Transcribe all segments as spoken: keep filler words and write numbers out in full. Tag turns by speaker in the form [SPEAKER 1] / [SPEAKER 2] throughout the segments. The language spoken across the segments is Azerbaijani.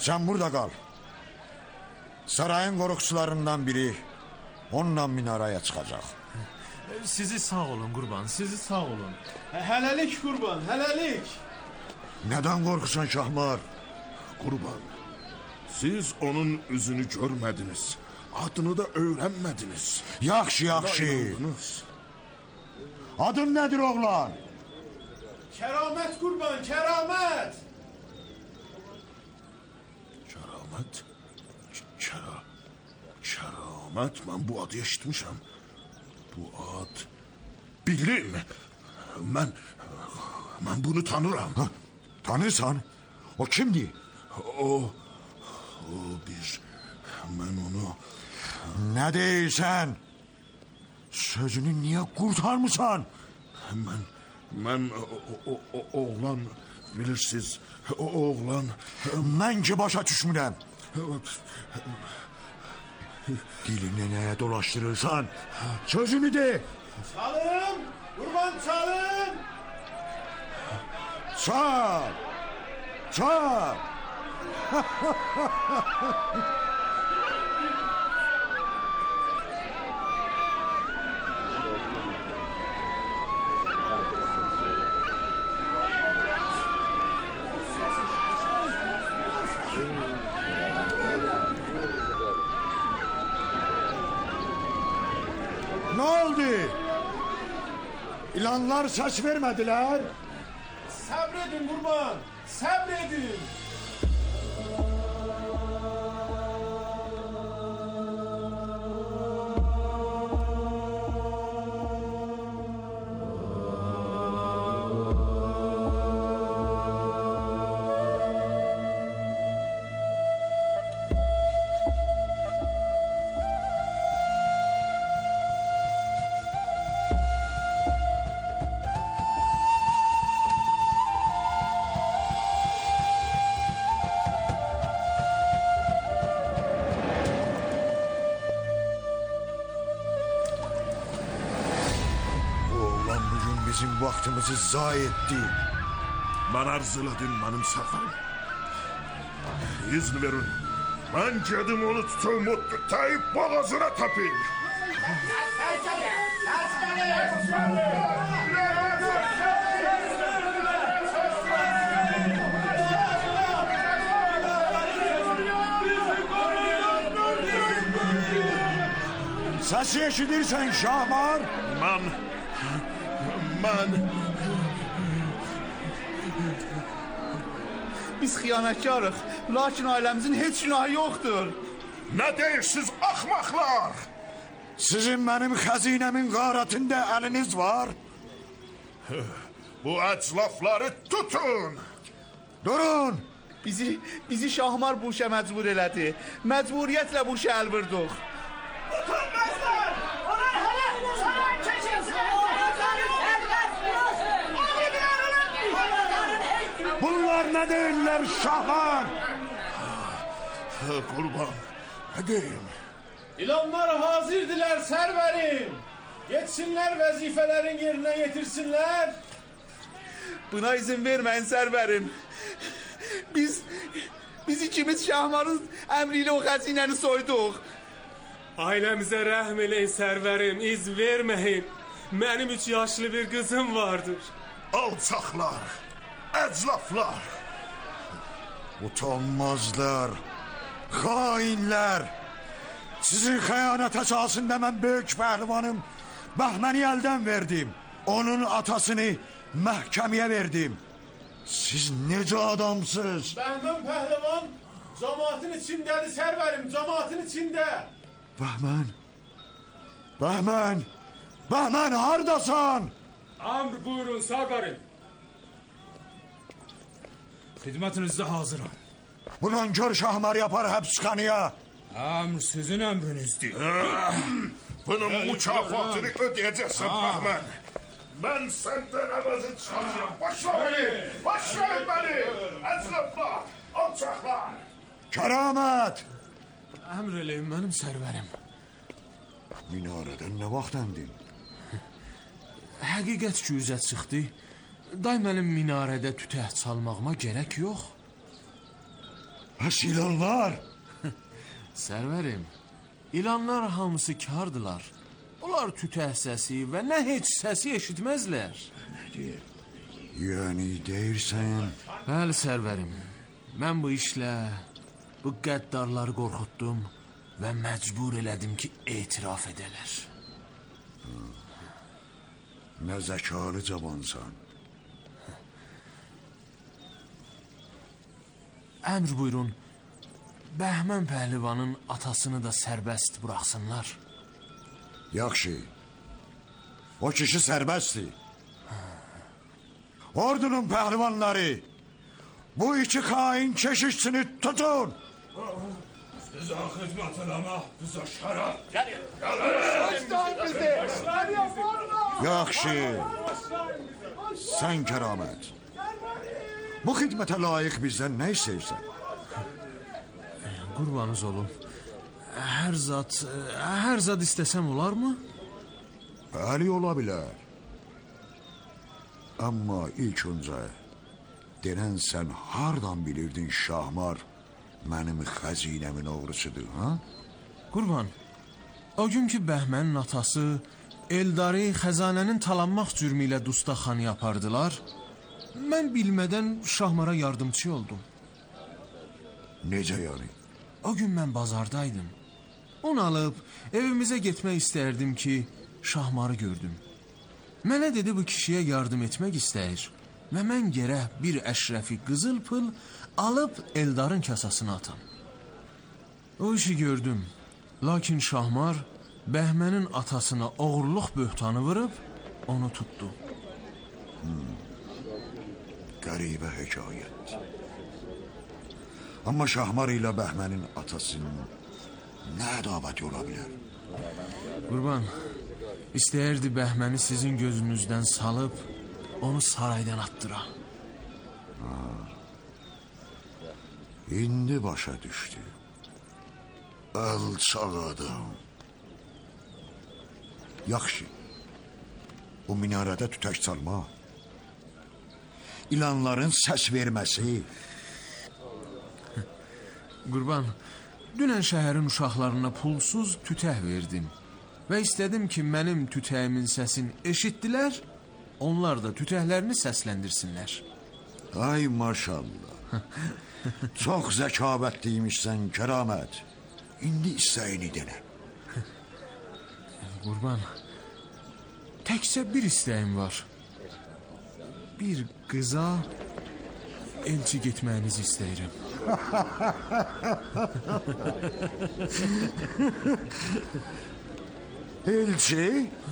[SPEAKER 1] Sen burada kal. Sarayın korukçularından biri onunla minareye çıkacak.
[SPEAKER 2] Sizi sağ olun kurban, sizi sağ olun.
[SPEAKER 3] Hələlik kurban, hələlik.
[SPEAKER 1] Neden korkusun Şahmar?
[SPEAKER 4] Kurban, siz onun üzünü görmediniz. Adını da öğrenmediniz.
[SPEAKER 1] Yaxşı, yaxşı.
[SPEAKER 4] İnandınız.
[SPEAKER 1] Adın nedir oğlan?
[SPEAKER 3] Keramet kurban, keramet.
[SPEAKER 4] Keramet? Kera... Keramet, ben bu adı eşitmişim. Bu ad... Bildim. Ben... Ben bunu tanırım.
[SPEAKER 1] Ha, tanırsan? O kimdi?
[SPEAKER 4] O... O bir... Ben onu...
[SPEAKER 1] Ne deyirsən? Sözünü niye kurtarmısan?
[SPEAKER 4] Ben... Ben o, o, o oğlan... Bilirsiniz... O oğlan...
[SPEAKER 1] Mən ki başa düşmürəm. Dilini neye dolaştırırsan? Sözünü de.
[SPEAKER 3] Çalın, kurban çalın.
[SPEAKER 1] Çal. Çal. Ne oldu? İlanlar ses vermediler.
[SPEAKER 3] Sabredin kurban, sabredin.
[SPEAKER 1] Bizim vaktimizi zayi etti.
[SPEAKER 4] Ben arzuladım benim seferim. İzin verin. Ben gedim onu tutup o tutayıp boğazına tapayım.
[SPEAKER 1] Sesi eşidirsen Şahmar.
[SPEAKER 4] Ben... Ben...
[SPEAKER 3] Biz xiyanətkarıq, lakin ailəmizin heç günahı yoxdur.
[SPEAKER 4] Ne deyirsiniz ahmaklar?
[SPEAKER 1] Sizin benim hazinemin garatında eliniz var.
[SPEAKER 4] Bu əclafları tutun.
[SPEAKER 1] Durun.
[SPEAKER 3] Bizi, bizi Şahmar bu işə məcbur elədi. Məcburiyyətlə bu işə əl vurduq.
[SPEAKER 5] Utanmazlar! Onlar hala sana keçirsin!
[SPEAKER 1] Bunlar ne değiller Şahmar?
[SPEAKER 4] Kurban, ne diyeyim?
[SPEAKER 3] İlanlar hazırdılar serverim. Geçsinler vazifelerin yerine getirsinler. Buna izin vermeyin serverim. Biz, biz ikimiz Şahmar'ın emriyle o hazineni soyduk.
[SPEAKER 2] Ailemize rəhm eləyin sərvərim, iz verməyin. Mənim üç yaşlı bir kızım vardır.
[SPEAKER 4] Alçaklar, əclaflar.
[SPEAKER 1] Utanmazlar, hainler. Sizin xəyanət əsasında mən böyük pəhlivanım Bəhməni eldən verdim. Onun atasını məhkəməyə verdim. Siz necə adamsınız?
[SPEAKER 3] Bəhmən pəhlivan cemaatın içindədir serverim, cemaatın içində.
[SPEAKER 1] Bəhmən, Bəhmən, Bəhmən hardasan?
[SPEAKER 2] Amr buyurun sərvərim. Xidmətinizdə hazıram.
[SPEAKER 1] Bunun kör Şahmar yapar həbsxanaya.
[SPEAKER 2] Amr sizin əmrinizdir.
[SPEAKER 4] Bunun mükafatını ödeyeceksin Bahman. Ben senden əvəzi çıxacağım. Başla beni, başlayın beni. Əclaflar, alçaklar.
[SPEAKER 1] Kəramət.
[SPEAKER 2] Əmr eləyin mənim sərvərim.
[SPEAKER 1] Minarədən nə vaxt əndin?
[SPEAKER 2] Həqiqət ki üzə çıxdı. Day mənim minarədə tütək çalmağıma gərək yox.
[SPEAKER 1] Bəs ilanlar?
[SPEAKER 6] Sərvərim, ilanlar hamısı kardılar. Onlar tütəh səsi və nə heç səsi eşitməzlər.
[SPEAKER 1] Yəni deyirsən...
[SPEAKER 6] Bəli, sərvərim, mən bu işlə bu qəddarları qorxutdum və məcbur elədim ki, etiraf edələr.
[SPEAKER 1] Nə zəkalı cavansan.
[SPEAKER 6] Əmr buyurun, Bəhmən pəhlivanın atasını da sərbəst buraxsınlar.
[SPEAKER 1] Yaxşı. O kişi sərbəstdir. Ordunun pəhlivanları, bu iki xain keşişçini tutun.
[SPEAKER 4] Bizə xidmət eləmə, bizə şərəf.
[SPEAKER 1] Yaxşı. Sən kəramət. Bu xidmətə layiq bizdən nə istəyirsən?
[SPEAKER 6] Qurbanız olum. Hər zat, hər zat istəsəm olarmı?
[SPEAKER 1] Bəli, ola bilər. Amma ilk öncə denən sən hardan bilirdin Şahmar mənim xəzinəmin oğrusudur, ha?
[SPEAKER 6] Qurban, o gün ki Bəhmənin atası Eldarı xəzanənin talanmaq cürmü ilə dustaqxanaya apardılar, mən bilmədən Şahmara yardımçı oldum.
[SPEAKER 1] Necə yəni?
[SPEAKER 6] O gün mən bazardaydım. Onu alıb evimizə getmək istərdim ki, Şahmarı gördüm. Mənə dedi bu kişiyə yardım etmək istəyir və mən gərək bir əşrəfi qızıl pıl alıb Eldarın kasasına atam. O işi gördüm, lakin Şahmar Bəhmənin atasına oğurluq böhtanı vurub onu tutdu.
[SPEAKER 1] Hmm. Qəribə hekayət. Amma Şahmar ilə Bəhmənin atasının nə ədavəti ola bilər?
[SPEAKER 6] Qurban, istəyirdi Bəhməni sizin gözünüzdən salıb, onu saraydan attıra.
[SPEAKER 1] Ha. İndi başa düşdü. Alçaq adam. Yaxşı. Bu minarədə tütək çalma. İlanların səs verməsi.
[SPEAKER 6] Qurban, dünən şəhərin uşaqlarına pulsuz tütək verdim. Və istədim ki, mənim tütəyimin səsini eşitdilər, onlar da tütəklərini səsləndirsinlər.
[SPEAKER 1] Ay maşallah. Çox zəkabətliymişsən, kəramət. İndi istəyini denə.
[SPEAKER 6] Qurban, təkcə bir istəyim var. Bir qıza elçi getməyinizi istəyirəm.
[SPEAKER 1] Elçi?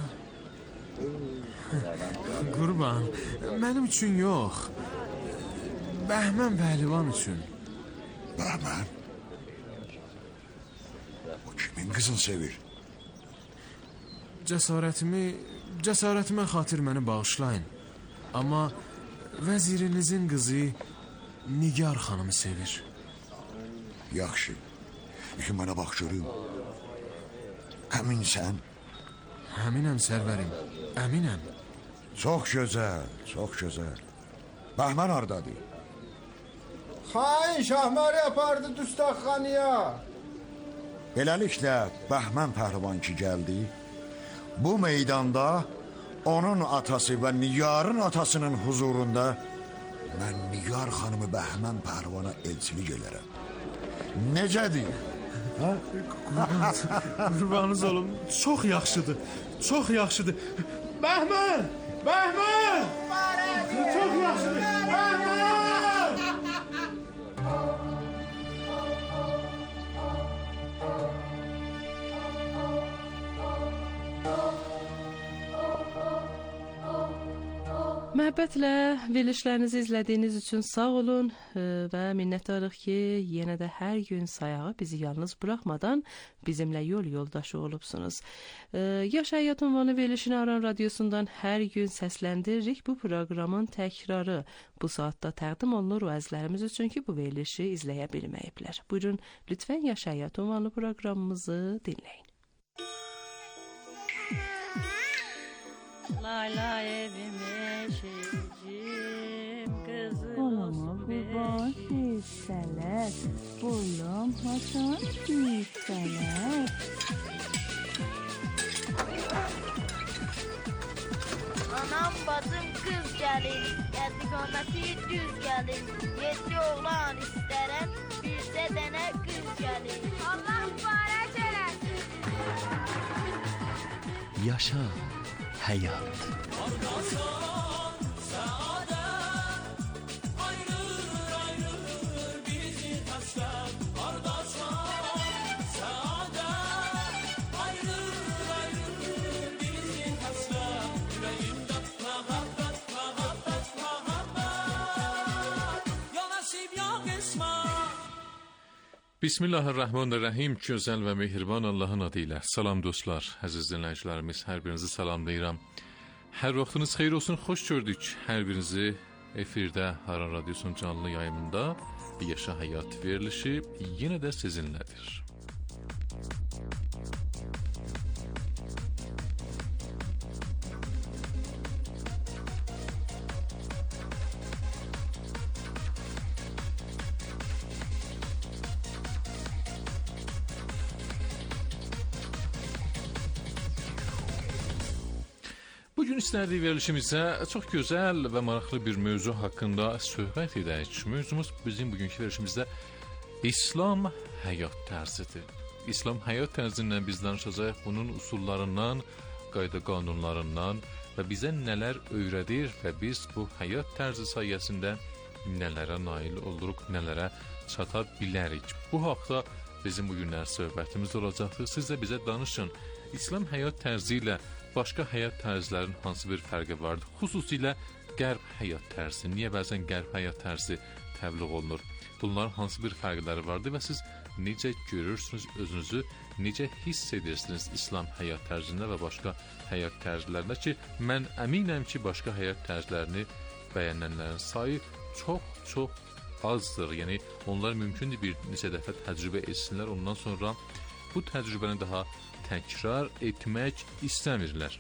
[SPEAKER 6] Qurban, mənim üçün yox. Bəhmən pəhlivan üçün.
[SPEAKER 1] Bəhmən? O kimin qızını sevir?
[SPEAKER 6] Cəsarətimi, cəsarətimə xatir məni bağışlayın. Amma vəzirinizin qızı Nigar xanımı sevir.
[SPEAKER 1] Yaxşı. İki mənə bax görüm. Əminsən?
[SPEAKER 6] Əminəm sərvərim, əminəm.
[SPEAKER 1] Çox gözəl, çox gözəl. Bəhmən hardadır?
[SPEAKER 7] Xain Şahmarı apardı dustaqxanaya.
[SPEAKER 1] Beləliklə, Bəhmən pəhlivan ki gəldi, bu meydanda onun atası və Nigarın atasının huzurunda mən Nigar xanımı Bəhmən pəhlivana elçilik elərəm. Necədir?
[SPEAKER 6] Qurbanınız olum, çox yaxşıdır, çox yaxşıdır. Bəhmən! Bəhmən! Çox yaxşıdır, Bəhmən!
[SPEAKER 8] Məhəbbətlə verilişlərinizi izlədiyiniz üçün sağ olun və minnətdarıq ki, yenə də hər gün sayağı bizi yalnız buraxmadan bizimlə yol yoldaşı olubsunuz. Yaş Həyat ünvanı verilişini Aran Radiosundan hər gün səsləndiririk. Bu proqramın təkrarı bu saatda təqdim olunur o əzlərimiz üçün ki, bu verilişi izləyə bilməyiblər. Buyurun, lütfən Yaş Həyat ünvanı proqramımızı dinləyin. Lay lay evime şehircim kızım olsun benim.
[SPEAKER 9] با حوصلت غلام حسن بی‌فلک.
[SPEAKER 10] Anam bacım kız gelir, yadigaməti düz gelir. Yedi oğlan isterem, bircə dənə qız gelir. Allah mübarək eləsin.
[SPEAKER 11] Yaşa hayat.
[SPEAKER 12] Bismillahirrahmanirrahim. Gözəl və mehriban Allahın adı ilə. Salam dostlar, əziz dinləyicilərimiz, hər birinizi salamlayıram. Hər vaxtınız xeyir olsun, xoş gördük. Hər birinizi efirdə Haran Radyosu'nun canlı yayımında Yaşa Hayat verilişi yenə də sizinlədir. Bugün istərdik verilişimizdə çox gözəl və maraqlı bir mövzu haqqında söhbət edək. Mövzumuz bizim bugünkü verilişimizdə İslam həyat tərzidir. İslam həyat tərzindən biz danışacağıq, bunun usullarından, qayda qanunlarından və bizə nələr öyrədir və biz bu həyat tərzi sayəsində nələrə nail oluruq, nələrə çata bilərik. Bu haqda bizim bugünlər söhbətimiz olacaqdır. Siz də bizə danışın. İslam həyat tərzi ilə başqa həyat tərzlərinin hansı bir fərqi vardır? Xüsusilə qərb həyat tərzi. Niyə bəzən qərb həyat tərzi təbliğ olunur? Bunların hansı bir fərqləri vardır və siz necə görürsünüz özünüzü, necə hiss edirsiniz İslam həyat tərzində və başqa həyat tərzlərində ki, mən əminəm ki, başqa həyat tərzlərini bəyənənlərin sayı çox-çox azdır. Yəni, onlar mümkündür bir neçə dəfə təcrübə etsinlər, ondan sonra bu təcrübəni daha təkrar etmək istəmirlər.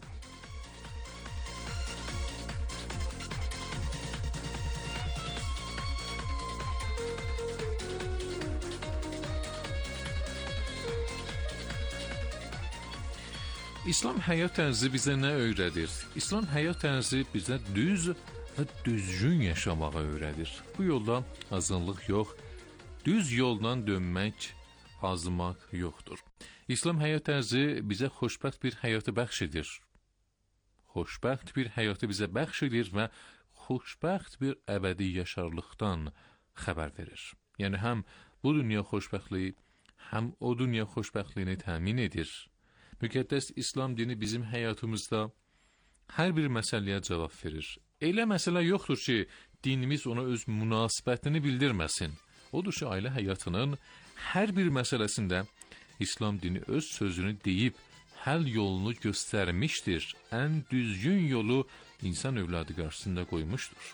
[SPEAKER 12] İslam həyat tərzi bizə nə öyrədir? İslam həyat tərzi bizə düz və düzgün yaşamağı öyrədir. Bu yolda azınlıq yox, düz yoldan dönmək, azmaq yoxdur. İslam həyat tərzi bizə xoşbəxt bir həyatı bəxş edir. Xoşbəxt bir həyatı bizə bəxş edir və xoşbəxt bir əbədi yaşarlıqdan xəbər verir. Yəni, həm bu dünya xoşbəxtliyi, həm o dünya xoşbəxtliyini təmin edir. Müqəddəs İslam dini bizim həyatımızda hər bir məsələyə cavab verir. Elə məsələ yoxdur ki, dinimiz ona öz münasibətini bildirməsin. Odur ki, ailə həyatının hər bir məsələsində İslam dini öz sözünü deyib, həll yolunu göstərmişdir. Ən düzgün yolu insan övladı qarşısında qoymuşdur.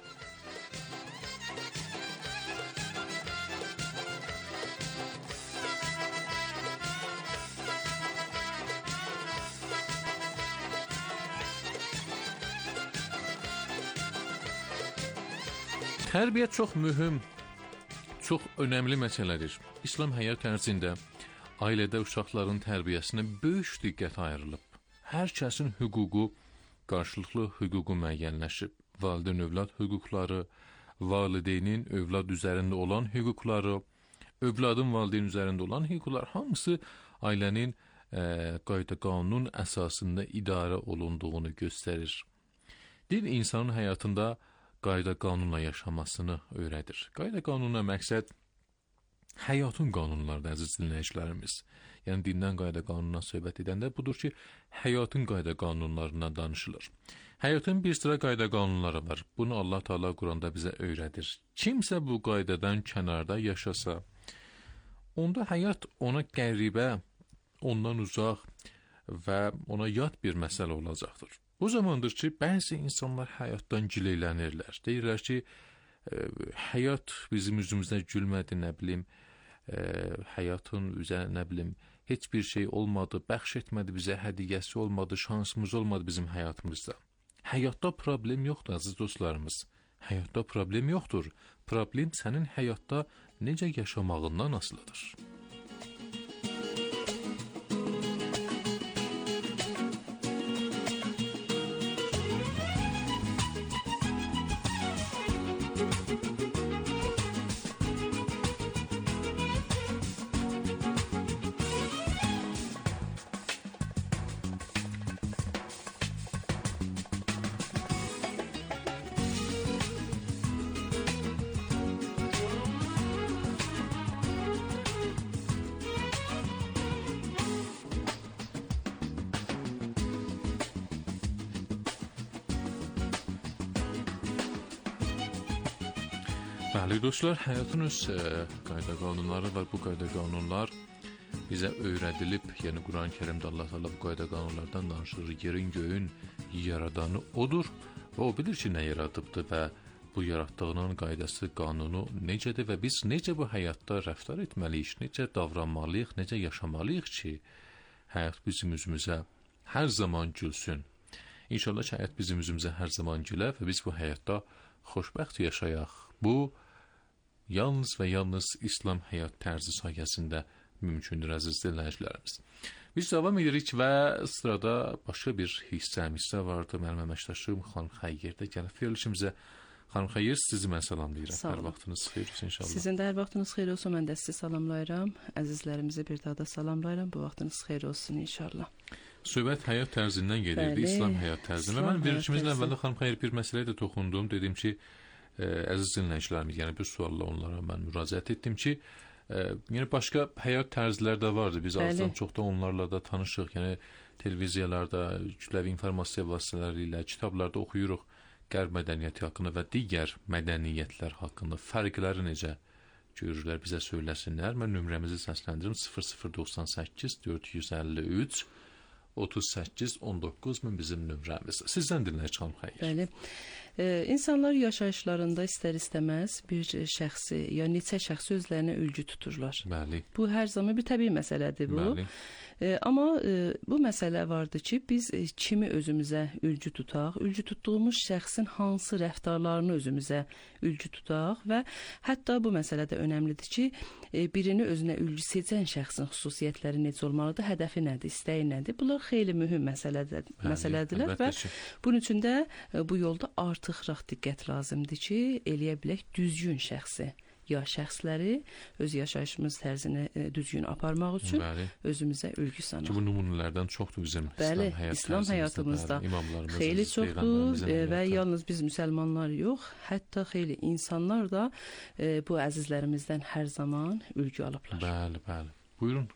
[SPEAKER 12] Tərbiyə çox mühüm, çox önəmli məsələdir. İslam həyat tərzində ailədə uşaqların tərbiyəsinə böyük diqqət ayrılıb. Hər kəsin hüququ, qarşılıqlı hüququ müəyyənləşib. Valideyn övlad hüquqları, valideynin övlad üzərində olan hüquqları, övladın valideyn üzərində olan hüquqlar hamısı ailənin e, qayda qanun əsasında idarə olunduğunu göstərir. Din insanın həyatında qayda qanunla yaşamasını öyrədir. Qayda qanunla məqsəd həyatın qanunlarıdır, əziz dinləyicilərimiz. Yəni, dindən qayda qanununa söhbət edəndə budur ki, həyatın qayda qanunlarından danışılır. Həyatın bir sıra qayda qanunları var. Bunu Allah Teala Quranda bizə öyrədir. Kimsə bu qaydadan kənarda yaşasa, onda həyat ona qəribə, ondan uzaq və ona yad bir məsələ olacaqdır. O zamandır ki, bəzi insanlar həyatdan gileylənirlər. Deyirlər ki, e, həyat bizim üzümüzdə gülmədi, nə bilim, e, həyatın üzə, nə bilim, heç bir şey olmadı, bəxş etmədi bizə, hədiyyəsi olmadı, şansımız olmadı bizim həyatımızda. Həyatda problem yoxdur, əziz dostlarımız. Həyatda problem yoxdur. Problem sənin həyatda necə yaşamağından asılıdır. Bəli dostlar, həyatın öz e, qayda qanunları var. Bu qayda qanunlar bizə öyrədilib, yəni Quran-Kərimdə Allah Teala bu qayda qanunlardan danışır. Yerin, göyün yaradanı odur və o bilir ki, nə yaradıbdır və bu yaratdığının qaydası, qanunu necədir və biz necə bu həyatda rəftar etməliyik, necə davranmalıyıq, necə yaşamalıyıq ki, həyat bizim üzümüzə hər zaman gülsün. İnşallah ki, həyat bizim üzümüzə hər zaman gülə və biz bu həyatda xoşbəxt yaşayaq. Bu, yalnız və yalnız İslam həyat tərzi sayəsində mümkündür, əziz dinləyicilərimiz. Biz davam edirik və sırada başqa bir hissəm, hissə vardı. Mənim əməkdaşım Xanım Xəyyir də gəlib verilişimizə. Xanım Xəyyir, sizi mən salamlayıram. Hər vaxtınız xeyir olsun inşallah.
[SPEAKER 8] Sizin də hər vaxtınız xeyir olsun, mən də sizi salamlayıram. Əzizlərimizi bir daha da salamlayıram. Bu vaxtınız xeyir olsun inşallah.
[SPEAKER 12] Söhbət həyat tərzindən gedirdi,
[SPEAKER 8] Bəli,
[SPEAKER 12] İslam həyat tərzindən. Mən verilişimizin əvvəldə Xanım Xəyyir bir məsələyə də toxundum. Dedim ki, Ə, əziz dinləyicilərimiz, yəni bir sualla onlara mən müraciət etdim ki, ə, yəni başqa həyat tərzləri də vardı. Biz azdan çox da onlarla da tanışıq. Yəni televiziyalarda, kütləvi informasiya vasitələri ilə, kitablarda oxuyuruq qərb mədəniyyəti haqqında və digər mədəniyyətlər haqqında fərqləri necə görürlər, bizə söyləsinlər. Mən nömrəmizi səsləndirim sıfır sıfır doxsan səkkiz dörd yüz əlli üç otuz səkkiz on doqquz min bizim nömrəmiz. Sizdən dinləyici Xanım Xəyyir.
[SPEAKER 8] Bəli. Ee, insanlar yaşayışlarında istər-istəməz bir şəxsi, ya neçə şəxsi özlərinə ülgü tuturlar.
[SPEAKER 12] Bəli.
[SPEAKER 8] Bu hər zaman bir təbii məsələdir bu.
[SPEAKER 12] Bəli.
[SPEAKER 8] Ee, amma e, bu məsələ vardı ki, biz e, kimi özümüzə ülgü tutaq, ülgü tutduğumuz şəxsin hansı rəftarlarını özümüzə ülgü tutaq və hətta bu məsələ də önəmlidir ki, e, birini özünə ülgü seçən şəxsin xüsusiyyətləri necə olmalıdır, hədəfi nədir, istəyi nədir? Bunlar xeyli mühüm məsələdir, məsələdirlər və bunun üçün də e, bu yolda artıqraq diqqət lazımdır ki, eləyə bilək düzgün şəxsi, ya şəxsləri öz yaşayışımız tərzini e, düzgün aparmaq üçün Bəli. Özümüzə ülgü sanaq.
[SPEAKER 12] Ki bu nümunələrdən çoxdur bizim
[SPEAKER 8] Bəli,
[SPEAKER 12] İslam, həyat
[SPEAKER 8] İslam həyatımızda xeyli çoxdur e, və yalnız biz müsəlmanlar yox, hətta xeyli insanlar da e, bu əzizlərimizdən hər zaman ülgü alıblar.
[SPEAKER 12] Bəli, bəli. Buyurun.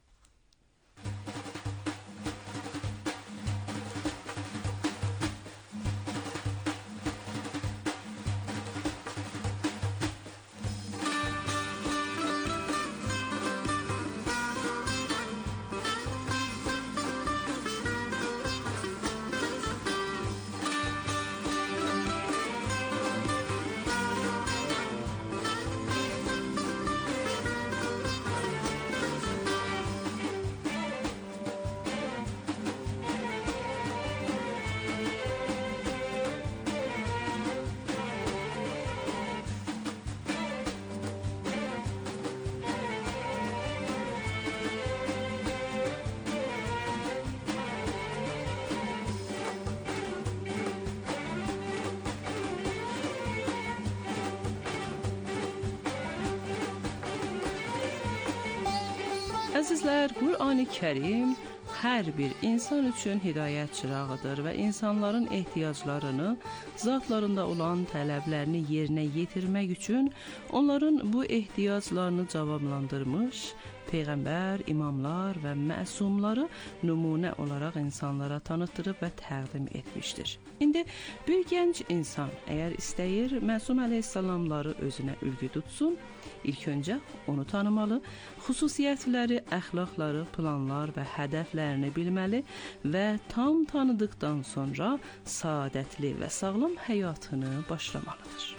[SPEAKER 8] Əzizlər, Qur'an-ı Kərim hər bir insan üçün hidayət çırağıdır və insanların ehtiyaclarını, zatlarında olan tələblərini yerinə yetirmək üçün onların bu ehtiyaclarını cavablandırmış, Peyğəmbər, imamlar və məsumları nümunə olaraq insanlara tanıtdırıb və təqdim etmişdir. İndi bir gənc insan əgər istəyir məsum əleyhissalamları özünə ülgü tutsun, ilk öncə onu tanımalı, xüsusiyyətləri, əxlaqları, planlar və hədəflərini bilməli və tam tanıdıqdan sonra saadətli və sağlam həyatını başlamalıdır.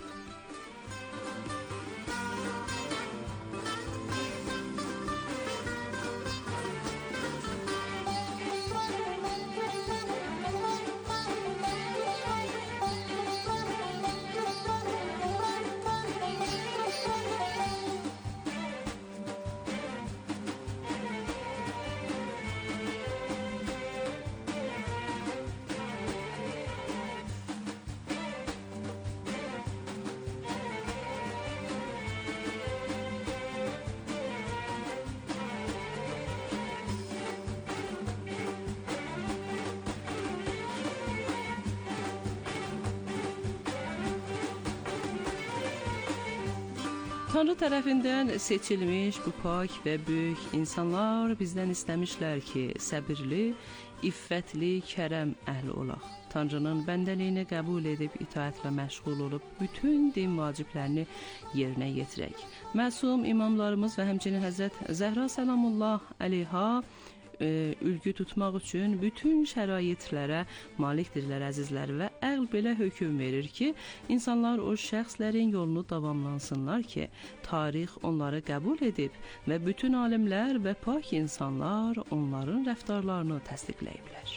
[SPEAKER 8] Tanrı tərəfindən seçilmiş bu pak və böyük insanlar bizdən istəmişlər ki, səbirli, iffətli, kərəm əhli olaq. Tanrının bəndəliyini qəbul edib itaətlə məşğul olub bütün din vaciblərini yerinə yetirək. Məsum imamlarımız və həmçinin Həzrət Zəhra səlamullah əleyha e, ülgü tutmaq üçün bütün şəraitlərə malikdirlər əzizlər və əql belə hökm verir ki, insanlar o şəxslərin yolunu davamlansınlar ki, tarix onları qəbul edib və bütün alimlər və pak insanlar onların rəftarlarını təsdiqləyiblər.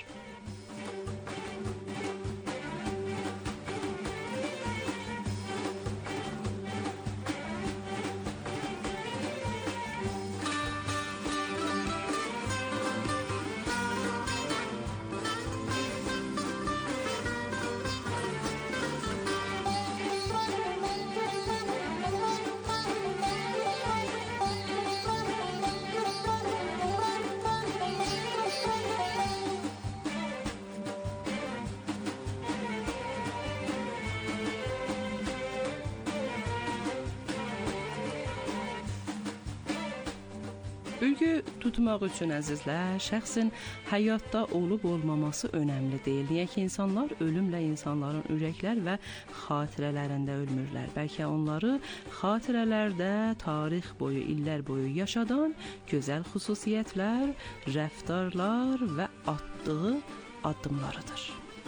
[SPEAKER 8] Ülgü tutmaq üçün əzizlər, şəxsin həyatda olub olmaması önəmli deyil. Niyə ki, insanlar ölümlə insanların ürəklər və xatirələrində ölmürlər. Bəlkə onları xatirələrdə tarix boyu, illər boyu yaşadan gözəl xüsusiyyətlər, rəftarlar və atdığı addımlarıdır.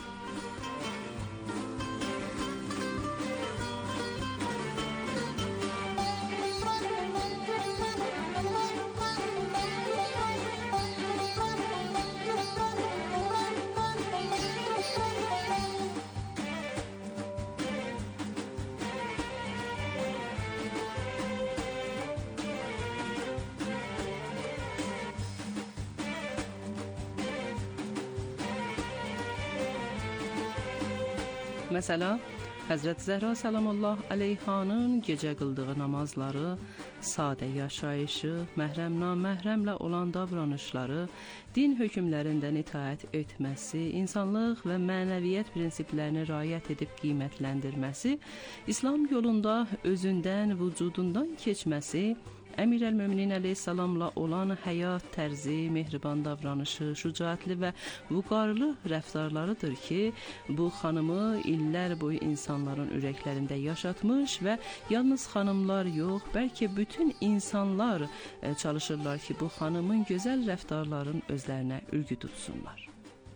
[SPEAKER 8] Məsələn, Həzrət Zəhra səlamullah əleyhanın gecə qıldığı namazları, sadə yaşayışı, məhrəm-naməhrəmlə olan davranışları, din hökmlərindən itaət etməsi, insanlıq və mənəviyyət prinsiplərini riayət edib qiymətləndirməsi, İslam yolunda özündən, vücudundan keçməsi, Əmir-əl-Möminin əleyhissalamla olan həyat tərzi, mehriban davranışı, şücaətli və vüqarlı rəftarlarıdır ki, bu xanımı illər boyu insanların ürəklərində yaşatmış və yalnız xanımlar yox, bəlkə bütün insanlar çalışırlar ki, bu xanımın gözəl rəftarların özlərinə ülgü tutsunlar.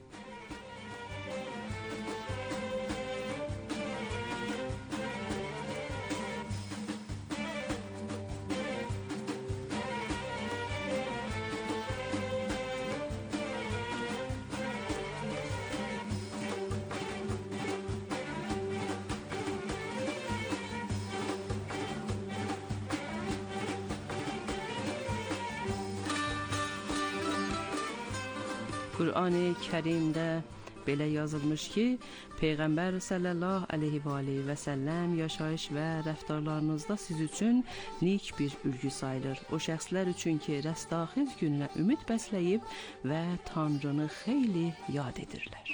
[SPEAKER 8] Qur'an-ı Kərimdə belə yazılmış ki, Peyğəmbər sallallahu əleyhi və aleyhi və səlləm yaşayış və rəftarlarınızda siz üçün nik bir ülgü sayılır. O şəxslər üçün ki, rəstaxiz gününə ümid bəsləyib və Tanrını xeyli yad edirlər.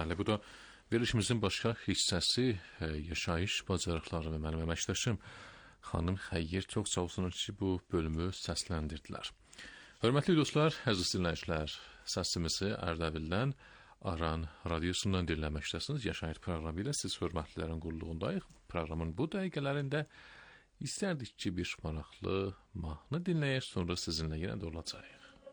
[SPEAKER 12] Bəli, bu da verilişimizin başqa hissəsi, e, yaşayış bacarıqları və mənim əməkdaşım xanım Xəyyir çox sağ olsunuz ki, bu bölümü səsləndirdilər. Hörmətli dostlar, əziz dinləyicilər, səsimizi Ərdəbildən Aran radiosundan dinləməkdəsiniz. Yaşayış proqramı ilə siz hörmətlilərin qulluğundayıq. Proqramın bu dəqiqələrində istərdik ki, bir maraqlı mahnı dinləyək, sonra sizinlə yenə də olacaq.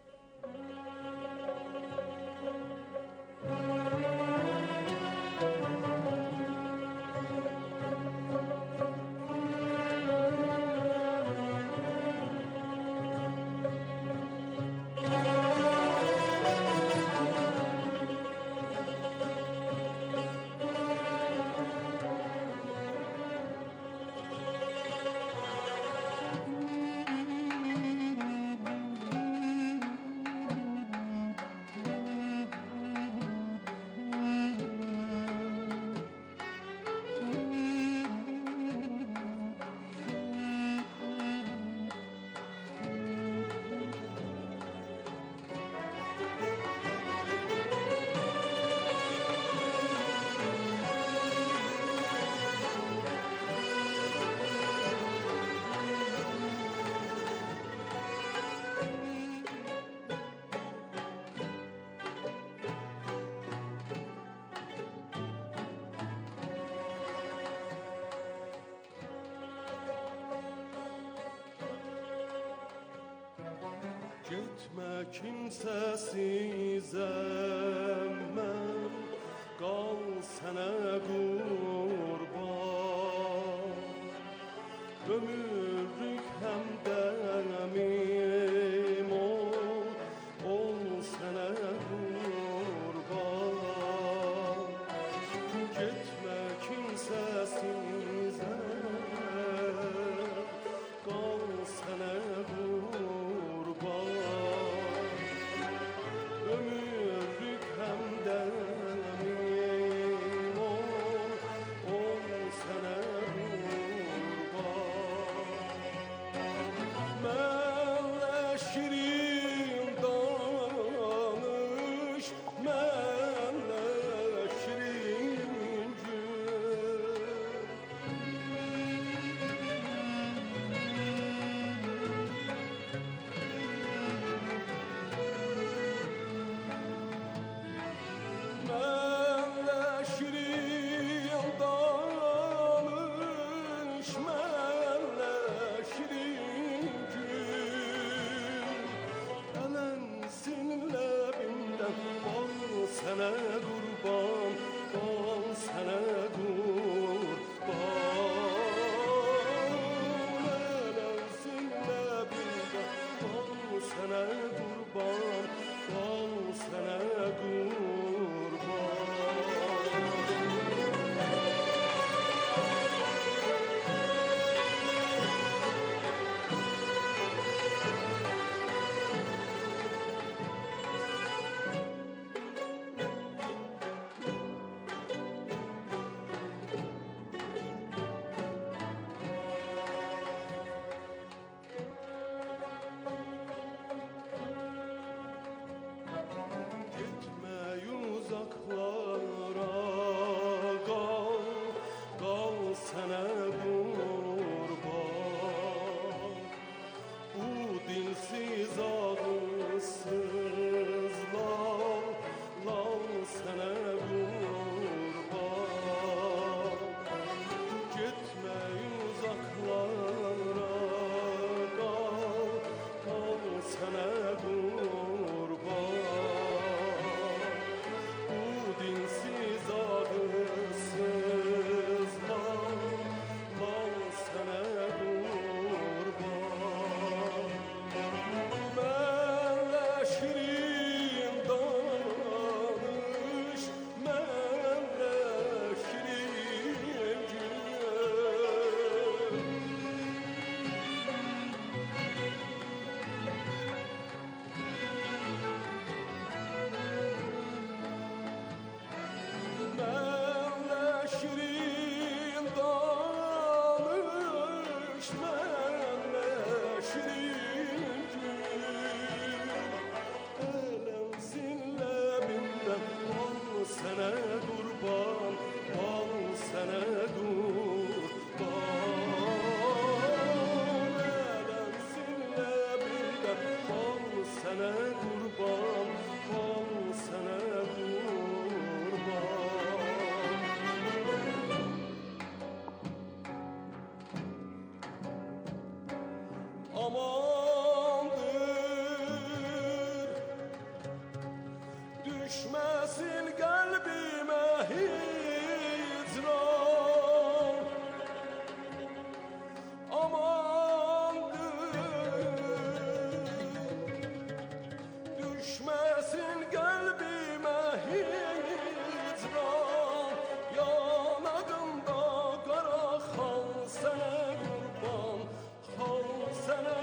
[SPEAKER 2] Gitme kimsesizem ben, kal sana kurban. Ömürlük hem demim ol, ol sana kurban. Gitme kimsesizem, kal sana kurban. Ömürlük hem demim ol, ol sana kurban. Mənlə şirin danış, mənlə şirin gül. Mənlə şirin danış, mənlə şirin gül. Ələnsin ləbimdən, bal sənə qurban, bal sənə qurban. Ələnsin ləbimdən, bal sənə qurban, bal sənə qurban. amandır. Düşmesin kalbime hicran, amandır. Düşmesin kalbime hicran, yanağımda kara xal sene kurban, xal sene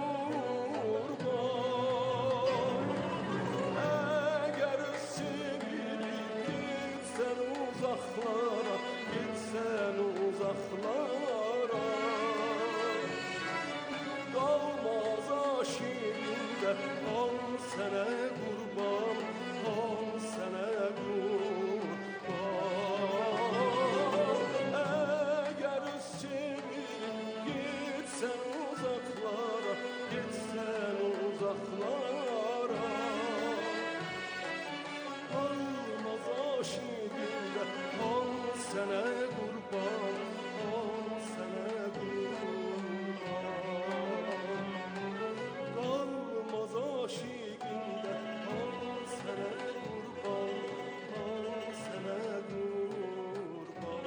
[SPEAKER 2] kurban. Eğer sevilip gitsen uzaklara, gitsen uzaklara, kalmaz aşığında, al sene kurban, al sene kurban. Eğer sevilip gitsen uzaklara, gitsen uzaklara, kalmaz aşığında, al sene kurban, al sene kurban. Kalmaz aşığında, al sene kurban, al sene kurban.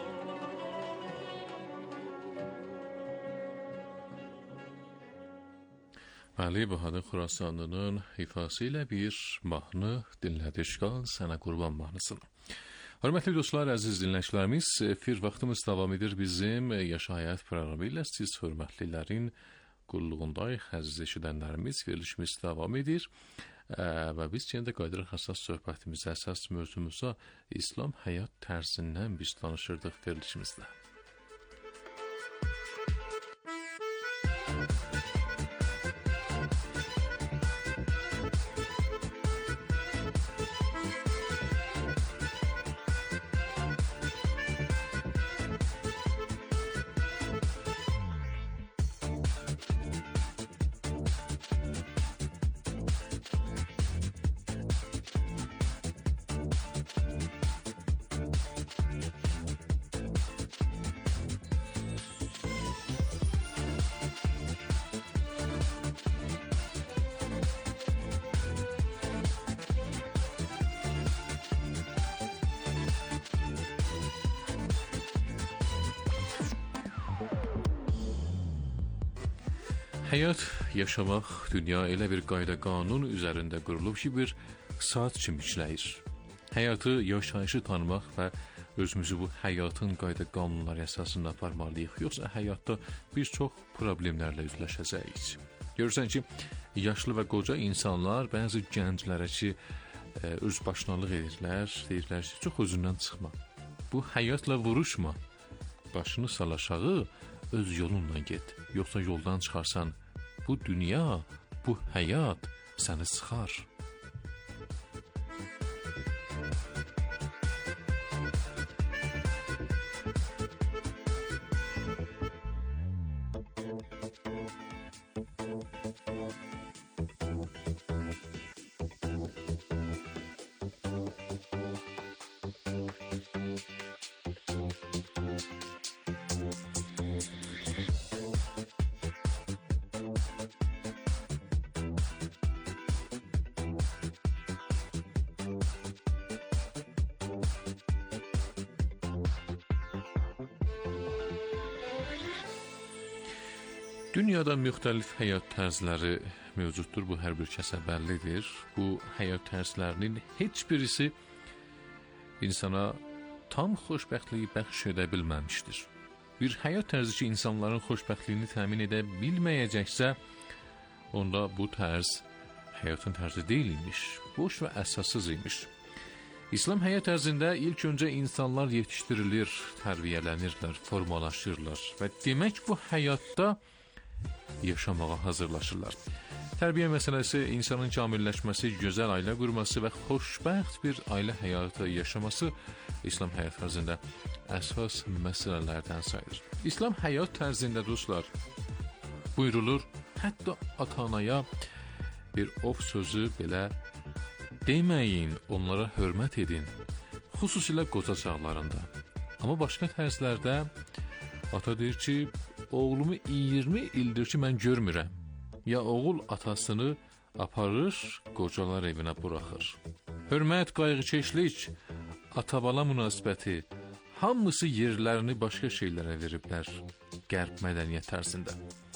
[SPEAKER 12] Ali Bahadır Xurasanlının ifası ilə bir mahnı dinlədik. Qal sənə qurban mahnısını. Hörmətli dostlar, əziz dinləyicilərimiz, efir vaxtımız davam edir bizim Yaşa Həyat proqramı ilə. Siz hörmətlilərin qulluğundayıq, əziz eşidənlərimiz, verilişimiz davam edir. Və biz yenə də qayıdırıq əsas söhbətimizə, əsas mövzumuza İslam həyat tərzindən biz danışırdıq verilişimizdə. Həyat yaşamaq, dünya elə bir qayda qanun üzərində qurulub ki, bir saat kimi işləyir. Həyatı, yaşayışı tanımaq və özümüzü bu həyatın qayda qanunları əsasında aparmalıyıq. Yoxsa həyatda bir çox problemlərlə üzləşəcəyik. Görürsən ki, yaşlı və qoca insanlar bəzi gənclərə ki, öz başınalıq edirlər, deyirlər ki, çox özündən çıxma. Bu həyatla vuruşma. Başını sal aşağı, öz yolunla get. Yoxsa yoldan çıxarsan, bu dünya, bu həyat səni sıxar. Dünyada müxtəlif həyat tərzləri mövcuddur, bu hər bir kəsə bəllidir. Bu həyat tərzlərinin heç birisi insana tam xoşbəxtliyi bəxş edə bilməmişdir. Bir həyat tərzi ki, insanların xoşbəxtliyini təmin edə bilməyəcəksə, onda bu tərz həyatın tərzi deyil imiş, boş və əsassız imiş. İslam həyat tərzində ilk öncə insanlar yetişdirilir, tərbiyələnirlər, formalaşırlar və demək bu həyatda yaşamağa hazırlaşırlar. Tərbiyə məsələsi insanın kamilləşməsi, gözəl ailə qurması və xoşbəxt bir ailə həyatı yaşaması İslam həyat tərzində əsas məsələlərdən sayılır. İslam həyat tərzində dostlar buyurulur, hətta ata-anaya bir of sözü belə deməyin, onlara hörmət edin, xüsusilə qoca çağlarında. Amma başqa tərzlərdə ata deyir ki, oğlumu iyirmi ildir ki, mən görmürəm. ya oğul atasını aparır, qocalar evinə buraxır. Hörmət, qayğıkeşlik, ata-bala münasibəti hamısı yerlərini başqa şeylərə veriblər qərb mədəniyyət tərzində.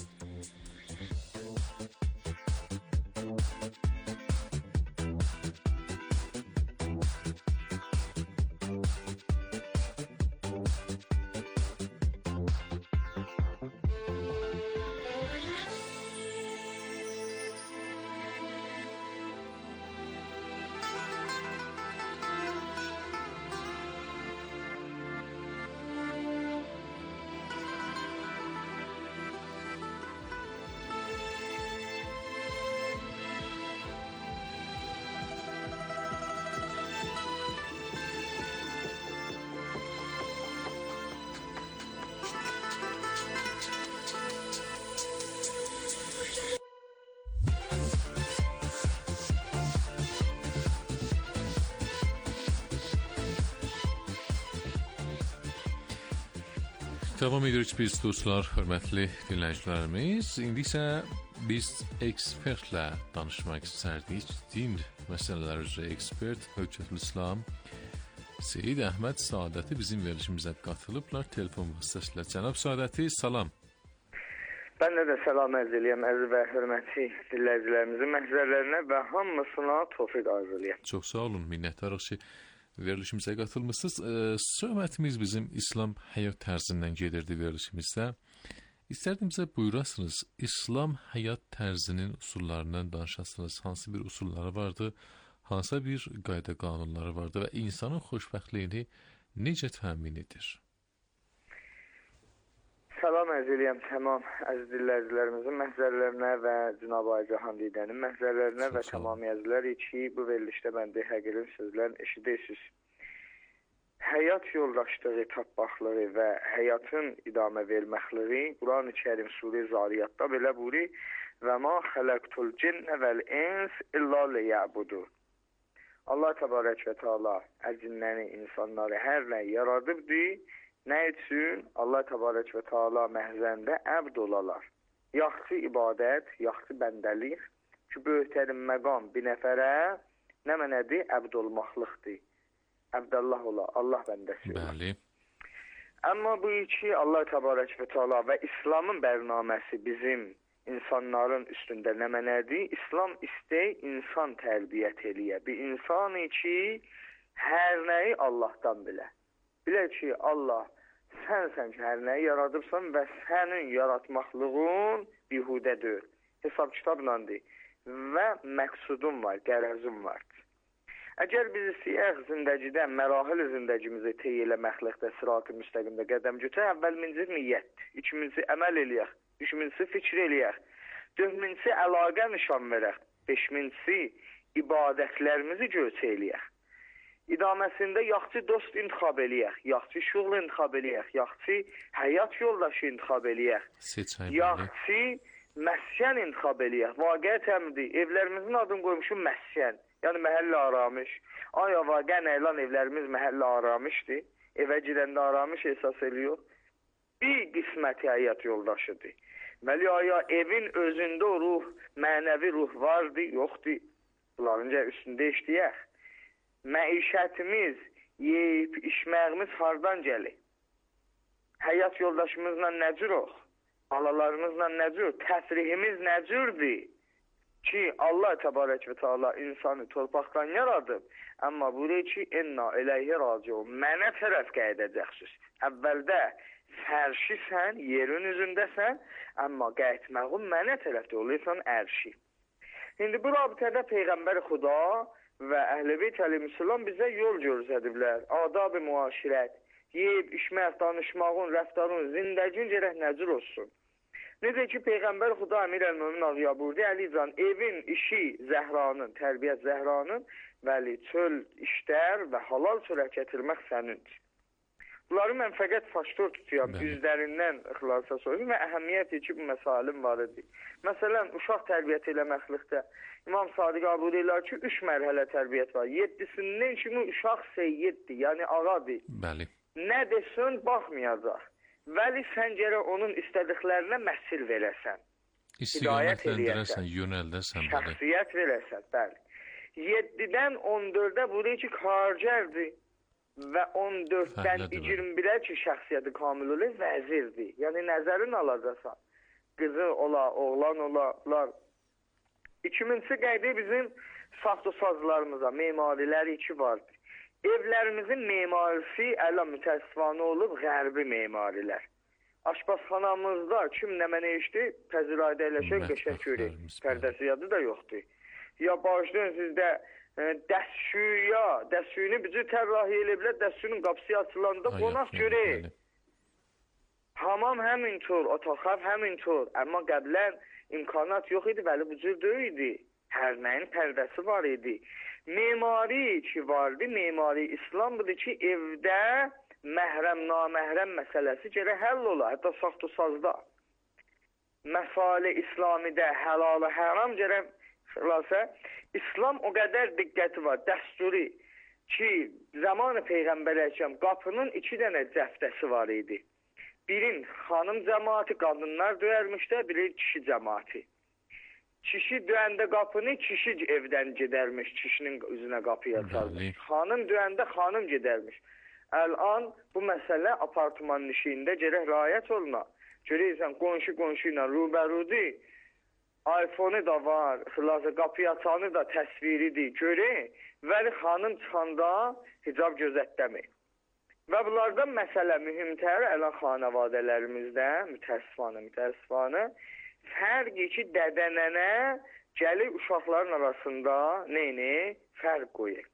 [SPEAKER 12] Davam edirik biz dostlar, hörmətli dinləyicilərimiz. İndi isə biz ekspertlə danışmaq istərdik. Din məsələləri üzrə ekspert Höccətülislam Seyid Əhməd Saadəti bizim verilişimizə qatılıblar telefon vasitəsilə. Cənab Saadəti, salam.
[SPEAKER 13] Ben de, de salam ərz eləyəm əziz və hörmətli dinləyicilərimizin məhzərlərinə və hamısına tofiq arz eləyəm.
[SPEAKER 12] Çox sağ olun, minnətdarıq ki, verilişimizə qatılmışsınız. Ee, söhbətimiz bizim İslam həyat tərzindən gedirdi verilişimizdə. İstərdim bizə buyurasınız, İslam həyat tərzinin usullarından danışasınız. Hansı bir usulları vardı, hansı bir qayda qanunları vardı və insanın xoşbəxtliyini necə təmin edir?
[SPEAKER 13] Salam ərz eləyəm tamam əziz dinləyicilərimizin məhzərlərinə və Cənab-ı Aycahan Didənin məhzərlərinə və tamamiyyəzlər ki, bu verilişdə bəndə həqirin sözlərini eşidirsiniz. Həyat yoldaşlığı tapmaqlığı və həyatın idamə verməkliyi Quran-ı Kərim Surə Zariyatda belə buyurur: "Və ma xalaqtul cinne vel ins illa liya'budu." Allah təbarək və Teala əcinləri, insanları hər nə yaradıbdı. Nə üçün? Allah təbarək və Teala məhzəndə əbd olalar. Yaxşı ibadət, yaxşı bəndəlik ki, böyüklərin məqam bir nəfərə nə mənədir? Əbd olmaqlıqdır. Əbdəllah ola, Allah bəndəsi ola.
[SPEAKER 12] Bəli.
[SPEAKER 13] Amma bu iki Allah təbarək və Teala və İslamın bərnaməsi bizim insanların üstündə nə mənədir? İslam istəy insan tərbiyyət eləyə. Bir insan ki, hər nəyi Allahdan bilə. Bilə ki, Allah sənsən ki, hər nəyi yaradıbsan və sənin yaratmaqlığın bihudə deyil. Hesab kitablandır və məqsudun var, qərəzun var. Əgər biz istəyək zindəcidə, mərahil zindəcimizi tey eləməklikdə, sırat-ı müstəqimdə qədəm götürək, əvvəlmincisi niyyət, ikincisi əməl eləyək, üçüncüsü fikir eləyək, dördüncüsü əlaqə nişan verək, beşincisi ibadətlərimizi göçə eləyək. İdaməsində yaxşı dost intixab eləyək, yaxşı şuğl intixab eləyək, yaxşı həyat yoldaşı intixab eləyək, yaxşı məskən intixab eləyək. Vaqiət əmdi, evlərimizin adını qoymuşum məskən, yəni məhəllə aramış. Aya vaqən elan evlərimiz məhəllə aramışdır, evə girəndə aramış esas eləyək. Bir qisməti həyat yoldaşıdır. Məli aya evin özündə ruh, mənəvi ruh vardır, yoxdur. Bunlarınca üstündə işləyək. Məişətimiz, yeyib, içməyimiz hardan gəlir? Həyat yoldaşımızla nə cürük? Alalarımızla nə cürük? Təfrihimiz nə cürdür? Ki, Allah təbarək və Teala insanı torpaqdan yaradıb. Amma buyuruyor ki, enna eləyhi raciun. Mənə tərəf qayıdacaqsınız. Əvvəldə fərşisən, yerin üzündəsən, amma qayıtmağın mənə tərəfdə olursan ərşi. İndi bu rabitədə Peyğəmbər Xuda və Əhl-i Beyt əleyhissalam bizə yol göstəriblər. Adab-ı müaşirət, yeyib, içmək, danışmağın, rəftarın, zindəgin gərək nəcür olsun. Necə ki, Peyğəmbər Xuda Əmir əl-Mömin ağıya buyurdu, Əlican, evin işi Zəhranın, tərbiyyət Zəhranın, vəli çöl işlər və halal çörək gətirmək sənindir. Bunları mən fəqət faştor tutuyam, üzlərindən ixlasa soyum və əhəmiyyəti ki, bu məsalim var idi. Məsələn, uşaq tərbiyyət eləməklikdə İmam Sadiq abud elər ki, üç mərhələ tərbiyyət var. Yedisindən kimi uşaq seyyiddir, yəni ağadır.
[SPEAKER 12] Bəli.
[SPEAKER 13] Nə desin, baxmayacaq. Vəli sən gərək onun istədiklərinə məhsil verəsən.
[SPEAKER 12] İstiqamətləndirəsən, yönəldəsən belə.
[SPEAKER 13] Şəxsiyyət verəsən, bəli. yeddidən on dördə budur ki, kargərdir və on dörddən iyirmi birə ki, şəxsiyyəti kamil olur, vəzirdir. Yəni, nəzərin alacaqsan. Qızı ola, oğlan ola, olar. İkincisi qaydı bizim saxtasazlarımıza, memariləri iki vardır. Evlərimizin memarisi əla mütəssifanə olub qərbi memarilər. Aşpazxanamızda kim nə mənə işdi, təzirayda eləşən qəşək görək. Pərdəsi yadı da yoxdur. Ya başlayın sizdə e, dəstşüya, dəstşüyünü bizi tərrahi elə bilər, dəstşünün qapısı açılanda qonaq görək. Hamam həmin tur, otaqav həmin tur. Amma qəblən imkanat yox idi, vəli bu cür deyildi. Hər nəyin pərdəsi var idi. Memari ki vardı, memari İslam budur ki, evdə məhrəm, naməhrəm məsələsi gərək həll ola, hətta saxtasazda. Məsale İslamidə həlalı həram gərək xilasa. İslam o qədər diqqəti var, dəsturi ki, zamanı Peyğəmbər Əkrəm qapının iki dənə cəftəsi var idi. Birin xanım cəmaati, qadınlar döyərmişdə, biri kişi cəmaati. Kişi döyəndə qapını, kişi evdən gedərmiş, kişinin üzünə qapıyı açarmış. Xanım döyəndə xanım gedərmiş. Əl-an bu məsələ apartmanın işində gərək rayət oluna. Görəysən, qonşu qonşu ilə rübərudur, iPhone-u da var, xilası qapıyı açanı da təsviridir, görək, vəli xanım çıxanda hicab gözətləmək. Və bunlardan məsələ mühümtər, əlan xanavadələrimizdə, mütəssifanə, mütəssifanə, fərqi ki, dədənənə gəli uşaqların arasında neyini? Fərq qoyur.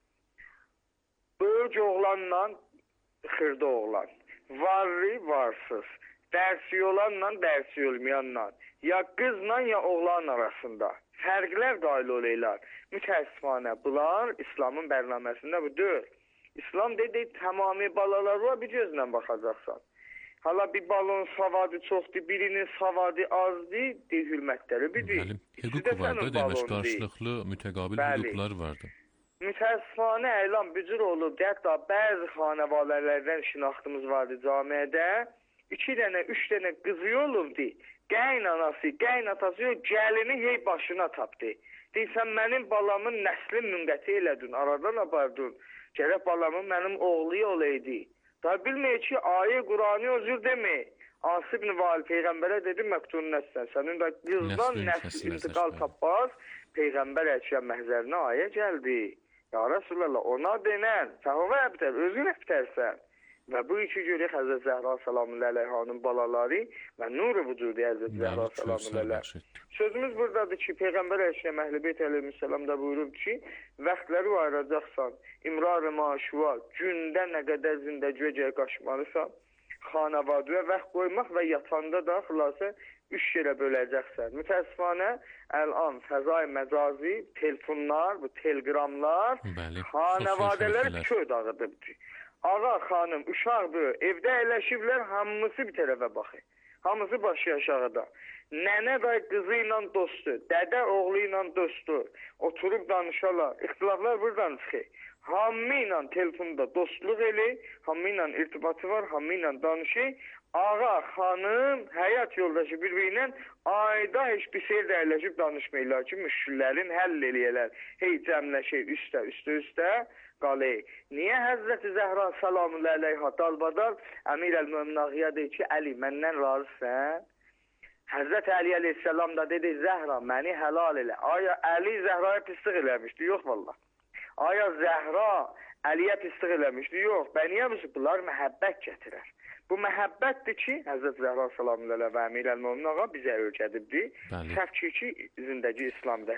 [SPEAKER 13] Böyük oğlanla xırda oğlan, varlı, varsız, dərsi olanla, dərsi olmayanla, ya qızla, ya oğlan arasında fərqlər dail olurlar. Mütəssifanə, bunlar İslamın bərnaməsində budur. İslam dedi, tamami balalar var, bir gözlə baxacaqsan. Hala bir balon savadı çoxdur, birinin savadı azdır, deyil hürmətləri bidir.
[SPEAKER 12] Hüquq vardı, demək qarşılıqlı, mütəqabil hüquqlar vardı.
[SPEAKER 13] Mütəssifanə elan bücür olub, hətta bəzi xanəvalərlərdən şinaxtımız vardı camiədə. İki dənə, üç dənə qızı olubdu. Qəyn anası, qəyn atası yox, gəlini hey başına tapdı. Deyirsən, mənim balamın nəslin münqəti elədin, aradan apardın. Gərək balamın mənim oğlu olaydı. Da bilməyək ki, ayə Qurani özür demək. Asib ibn Vali Peyğəmbərə dedi, məktun nəssən. Sənin də qızdan nəsl intiqal tapmaz. Peyğəmbər Əkrəm məhzərinə ayə gəldi. Ya Rasulallah, ona denən, səhvə əbtər, özün əbtərsən. Və bu iki görək Həzrət Zəhra salamun əleyhanın balaları və nur-u vücudu Həzrət Zəhra salamun əleyh. Sözümüz buradadır ki, Peyğəmbər Əkrəm Əhl-i Əleyhisselam da buyurub ki, vaxtları ayıracaqsan, İmrar-ı maşuva, gündə nə qədər zindəgüyə qaşmalısan, xanavadıya vaxt qoymaq və yatanda da xülasə üç yerə böləcəksən. Mütəssifanə, əl-an, fəzai məcazi, telefonlar, bu telqramlar, xanavadələr köy dağıdıbdır. Ağa, xanım, uşaqdır, evdə əyləşiblər, hamısı bir tərəfə baxır. Hamısı başı aşağıda. Nənə və qızı ilə dostdur, dədə oğlu ilə dostdur. Oturub danışarlar, ixtilaflar buradan çıxır. Hamı ilə telefonda dostluq elə, hamı ilə irtibatı var, hamı ilə danışır. Ağa, xanım, həyat yoldaşı bir-biriyle ayda heç bir şey də əyləşib danışmayırlar ki, müşküllərin həll eləyələr. Hey, cəmləşək, üstə, üstə, üstə. Qaley. Niyə Həzrəti Zəhra salamun əleyha dalbadal Əmir əl-Möminəğiyə deyir ki, Əli, məndən razısən? Həzrət Əli əleyhissalam da dedi, Zəhra, məni həlal elə. Aya Əli Zəhraya pislik eləmişdi? Yox, vallah. Aya Zəhra Əliyə pislik eləmişdi? Yox. Bəniyə müsü, bunlar məhəbbət gətirər. Bu məhəbbətdir ki, Həzrət Zəhra salamun əleyha və Əmir əl-Möminəğə bizə öyrədibdir. Səhv ki ki, zindəci İslamda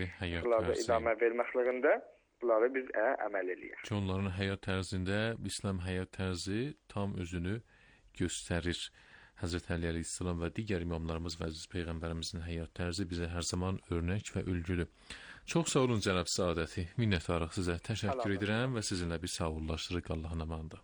[SPEAKER 13] həyat idamə verməklərində bunları biz ə, əməl eləyək.
[SPEAKER 12] Ki, onların həyat tərzində İslam həyat tərzi tam özünü göstərir. Həzrət Əli əleyhissalam və digər imamlarımız və əziz Peyğəmbərimizin həyat tərzi bizə hər zaman örnək və ülgülü. Çox sağ olun cənab Saadəti. Minnətdarıq sizə. Təşəkkür edirəm və sizinlə bir sağollaşdırıq Allahın amanında.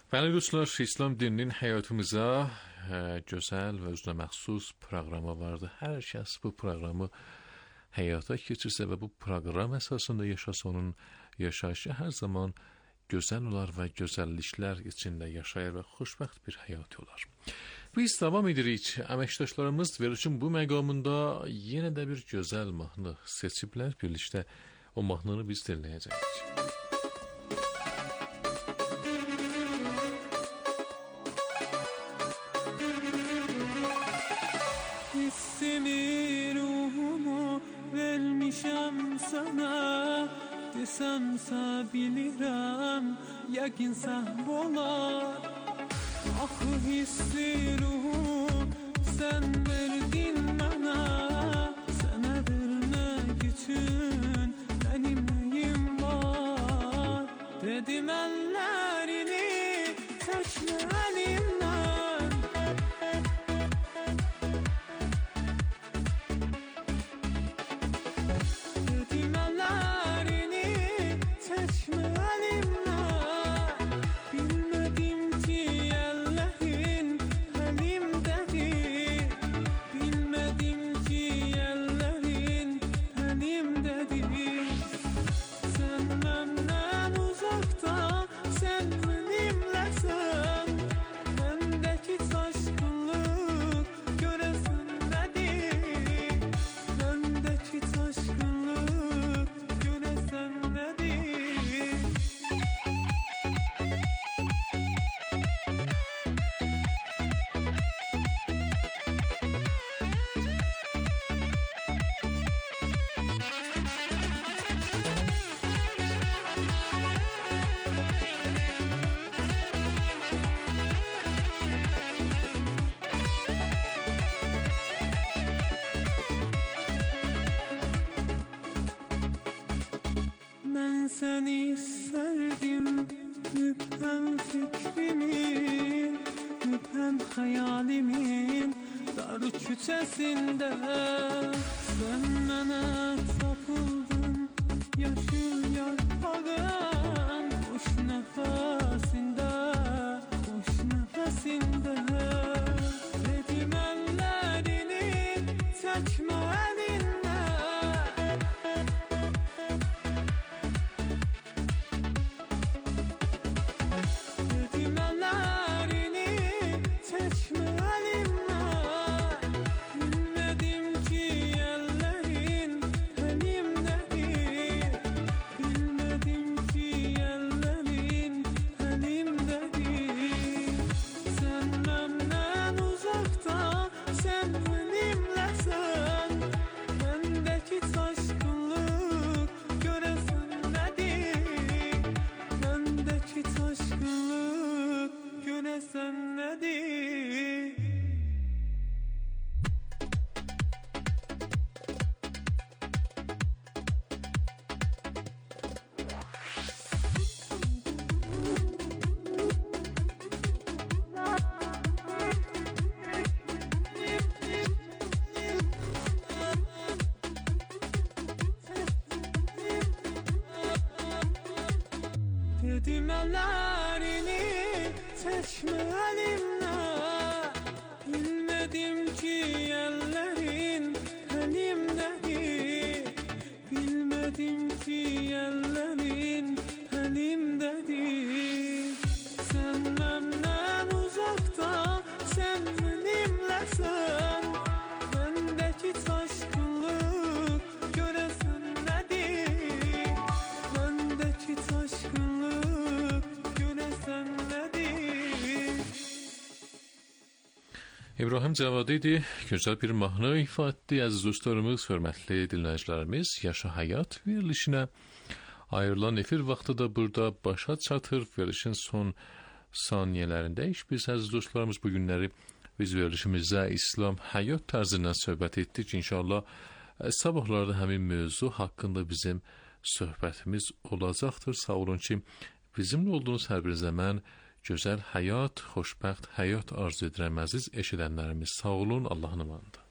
[SPEAKER 12] Bəli dostlar, İslam dininin həyatımıza ə, gözəl və özünə məxsus proqramı vardı. Hər kəs bu proqramı həyata keçirsə və bu proqram əsasında yaşasa, onun yaşayışı hər zaman gözəl olar və gözəlliklər içində yaşayır və xoşbəxt bir həyat olar. Biz davam edirik. Əməkdaşlarımız verilişin bu məqamında yenə də bir gözəl mahnı seçiblər. Birlikdə o mahnını biz dinləyəcəyik.
[SPEAKER 2] Hissimi ruhumu vermişəm sana, desəmsə bilirəm, yəqinsə olar. Axı hissi ruhumu sən verdin mənə, sənə vermək üçün mənim nəyim var. Dedim əllərini çəkmə əlimdən, dedim əllərini çəkmə əlimdən. Bilmədim ki əllərin əlimdədir, bilmədim ki əllərin əlimdədir. Sən məndən uzaqda, sən mənimləsən, məndəki çaşqınlıq görəsən nədir? Məndəki çaşqınlıq görəsən nədir? Mən səni istərdim, mübhəm fikrimin, mübhəm xəyalimin dar küçəsində. Sən mənə tapıldın, yaşıl yarpağın xoş nəfəsində, xoş nəfəsində. Dedim əllərini çəkmə əlindən, dedim əllərini çəkmə əlimdən. Bilmədim ki əllərin əlimdədir, bilmədim ki əllərin əlimdədir. Sən məndən uzaqda, sən mənimləsən, məndəki çaşqınlıq görəsən nədir? Məndəki çaşqınlıq görəsən nədir? Dedim əllərini çəkmə əlimdən, bilmədim ki əllərin əlimdədir, bilmədim ki əllərin əlimdədir. Sən məndən uzaqda, sən mənimləsən, məndəki çaşqınlıq görəsən nədir? Məndəki çaşqınlıq görəsən nədir?
[SPEAKER 12] İbrahim Cavadi idi. Gözəl bir mahnı ifa etdi. Əziz dostlarımız, hörmətli dinləyicilərimiz, Yaşa Həyat verilişinə ayrılan efir vaxtı da burada başa çatır. Verilişin son saniyələrindəyik. Biz əziz dostlarımız bu günləri biz verilişimizdə İslam həyat tərzindən söhbət etdik. İnşallah sabahlarda həmin mövzu haqqında bizim söhbətimiz olacaqdır. Sağ olun ki, bizimlə olduğunuz hər birinizə mən gözəl həyat, xoşbəxt həyat arzu edirəm əziz eşidənlərimiz. Sağ olun, Allahın amanında.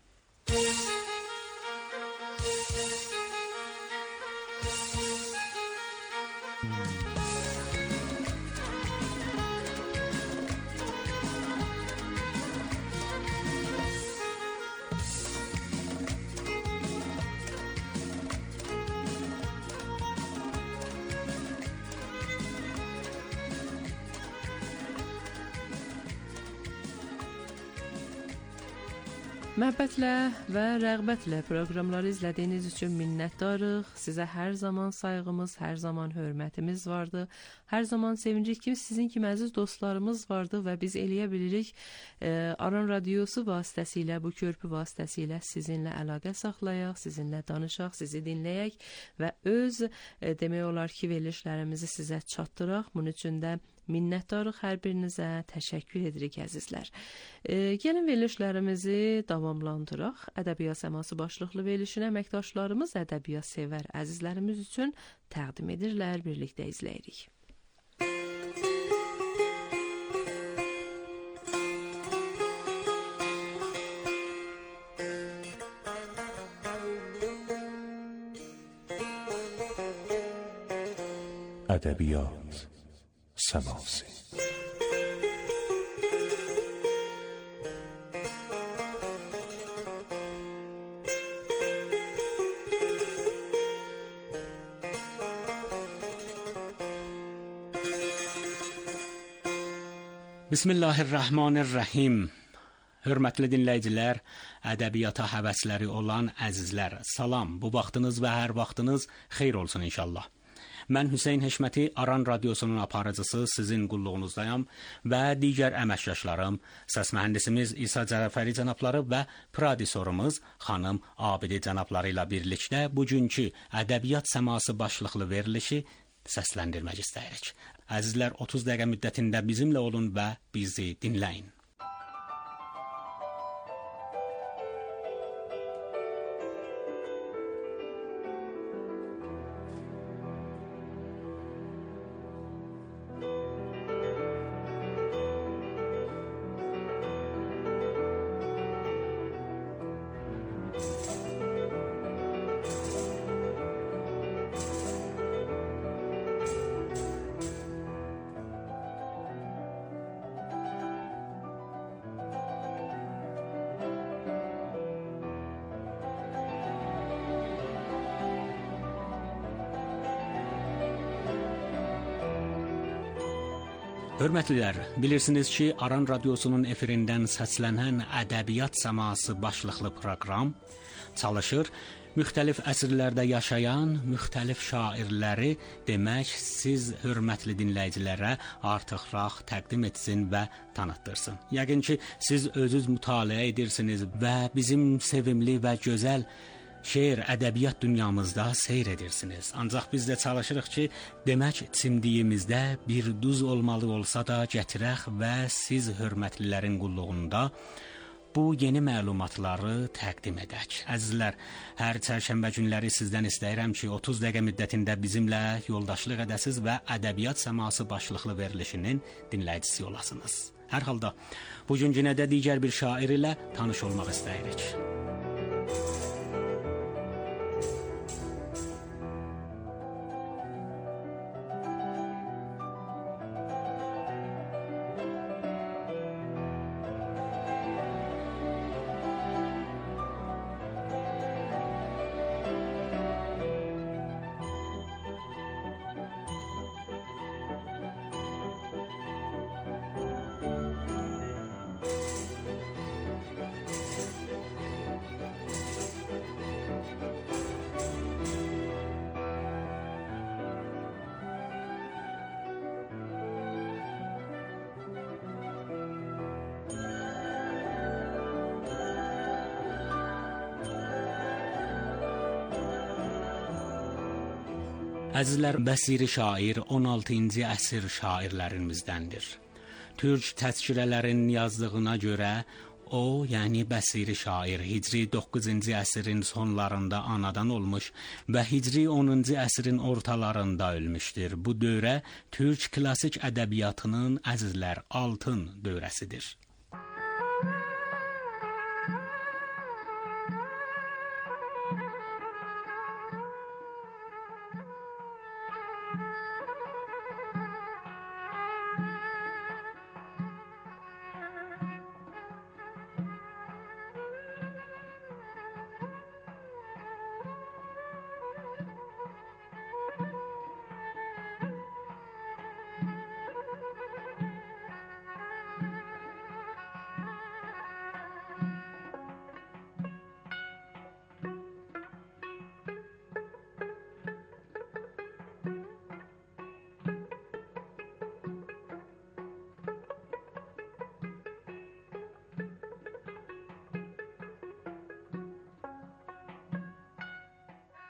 [SPEAKER 8] Məhəbbətlə və rəğbətlə proqramları izlədiyiniz üçün minnətdarıq. Sizə hər zaman sayğımız, hər zaman hörmətimiz vardı. Hər zaman sevincik ki, sizin kimi əziz dostlarımız vardı və biz eləyə bilirik e, Aran Radiosu vasitəsilə, bu körpü vasitəsilə sizinlə əlaqə saxlayaq, sizinlə danışaq, sizi dinləyək və öz e, demək olar ki, verilişlərimizi sizə çatdıraq. Bunun üçün də minnətdarıq hər birinizə, təşəkkür edirik əzizlər. E, gəlin verilişlərimizi davamlandıraq. Ədəbiyyat səması başlıqlı verilişin əməkdaşlarımız ədəbiyyat sevər əzizlərimiz üçün təqdim edirlər, birlikdə izləyirik.
[SPEAKER 14] Ədəbiyyat səması.
[SPEAKER 15] Bismillahirrahmanirrahim. Hörmətli dinləyicilər, ədəbiyyata həvəsləri olan əzizlər, salam. Bu vaxtınız və hər vaxtınız xeyir olsun inşallah. Mən Hüseyn Heşməti, Aran Radiosunun aparıcısı sizin qulluğunuzdayam və digər əməkdaşlarım, səs mühəndisimiz İsa Cəfəri cənabları və prodüserimiz xanım Abidi cənabları ilə birlikdə bugünkü ədəbiyyat səması başlıqlı verilişi səsləndirmək istəyirik. Əzizlər, otuz dəqiqə müddətində bizimlə olun və bizi dinləyin. Hörmətlilər, bilirsiniz ki, Aran Radiosunun efirindən səslənən ədəbiyyat səması başlıqlı proqram çalışır, müxtəlif əsrlərdə yaşayan müxtəlif şairləri demək, siz hörmətli dinləyicilərə artıqraq təqdim etsin və tanıtdırsın. Yəqin ki, siz özünüz mütaliə edirsiniz və bizim sevimli və gözəl şeir, ədəbiyyat dünyamızda seyr edirsiniz. Ancaq biz də çalışırıq ki, demək çimdiyimizdə bir duz olmalı olsa da gətirək və siz hörmətlilərin qulluğunda bu yeni məlumatları təqdim edək. Əzizlər, hər çərşənbə günləri sizdən istəyirəm ki, otuz dəqiqə müddətində bizimlə yoldaşlıq edəsiniz və ədəbiyyat səması başlıqlı verilişinin dinləyicisi olasınız. Hər halda, bugün yenə də digər bir şair ilə tanış olmaq istəyirik. Əzizlər, Bəsiri şair on altıncı əsr şairlərimizdəndir. Türk təzkirələrin yazdığına görə o, yəni Bəsiri şair, Hicri doqquzuncu əsrin sonlarında anadan olmuş və Hicri onuncu əsrin ortalarında ölmüşdür. Bu dövrə Türk klassik ədəbiyyatının əzizlər altın dövrəsidir.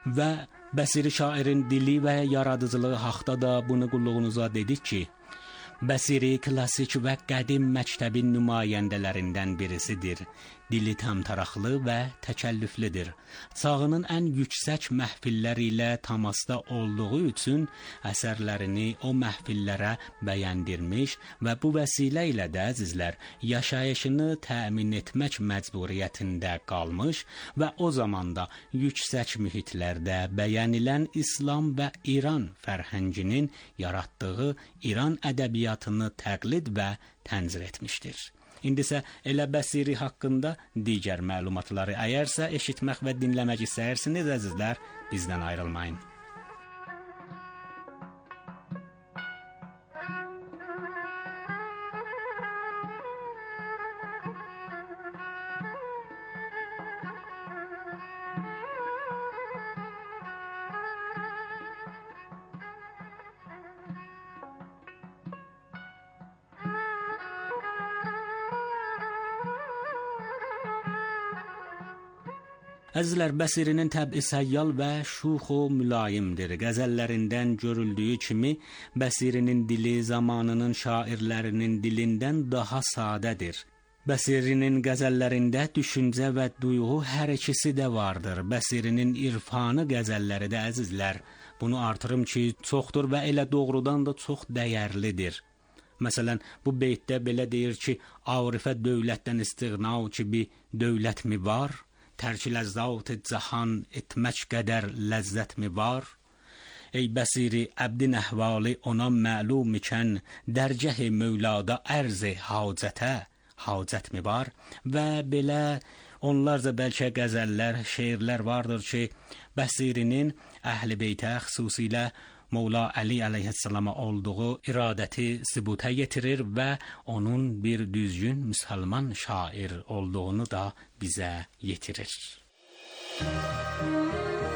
[SPEAKER 15] və Bəsiri şairin dili və yaradıcılığı haqda da bunu qulluğunuza dedik ki, Bəsiri klassik və qədim məktəbin nümayəndələrindən birisidir. Dili təmtəraqlı və təkəllüflidir. Çağının ən yüksək məhfilləri ilə təmasda olduğu üçün əsərlərini o məhfillərə bəyəndirmiş və bu vəsilə ilə də əzizlər yaşayışını təmin etmək məcburiyyətində qalmış və o zamanda yüksək mühitlərdə bəyənilən İslam və İran fərhənginin yaratdığı İran ədəbiyyatını təqlid və tənzir etmişdir. İndi isə elə Bəsiri haqqında digər məlumatları əyərsə eşitmək və dinləmək istəyirsiniz əzizlər, bizdən ayrılmayın. Əzizlər, Bəsirinin təb'i səyyal və şux o mülayimdir. Qəzəllərindən görüldüyü kimi, Bəsirinin dili zamanının şairlərinin dilindən daha sadədir. Bəsirinin qəzəllərində düşüncə və duyğu hər ikisi də vardır. Bəsirinin irfanı qəzəlləri də əzizlər, bunu artırım ki, çoxdur və elə doğrudan da çox dəyərlidir. Məsələn, bu beytdə belə deyir ki, Arifə dövlətdən istiğna kimi dövlət mi var? Tərk ləzzat cahan etmək qədər ləzzət mi var? Ey Bəsiri, əbdin əhvali ona məlum ikən, dərgəh-i Mövlada ərz-i hacətə, hacət mi var? Və belə onlarca bəlkə qəzəllər, şeirlər vardır ki, Bəsirinin Əhl-i Beytə xüsusilə Mövla Əli əleyhissalama olduğu iradəti sübuta yetirir və onun bir düzgün müsəlman şair olduğunu da bizə yetirir.